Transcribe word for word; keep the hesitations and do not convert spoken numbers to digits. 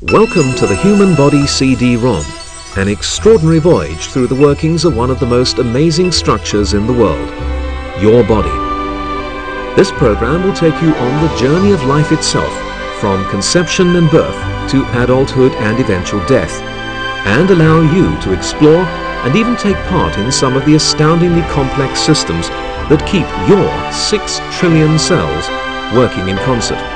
Welcome to the Human Body C D ROM, an extraordinary voyage through the workings of one of the most amazing structures in the world, your body. This program will take you on the journey of life itself, from conception and birth to adulthood and eventual death, and allow you to explore and even take part in some of the astoundingly complex systems that keep your six trillion cells working in concert.